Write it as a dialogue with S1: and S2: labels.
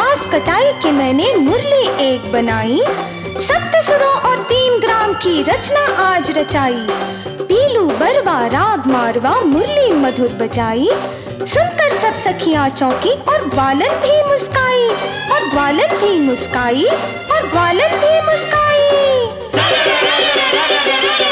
S1: घास कटाई के मैंने मुरली एक बनाई। सप्त सुरों और 3 ग्राम की रचना आज रचाई। पीलू बरवा राग मारवा मुरली मधुर बजाई। सुनकर सब सखियां चौंकी और ग्वालन भी मुस्काई, और ग्वालन भी मुस्काई, और ग्वालन भी मुस्काई।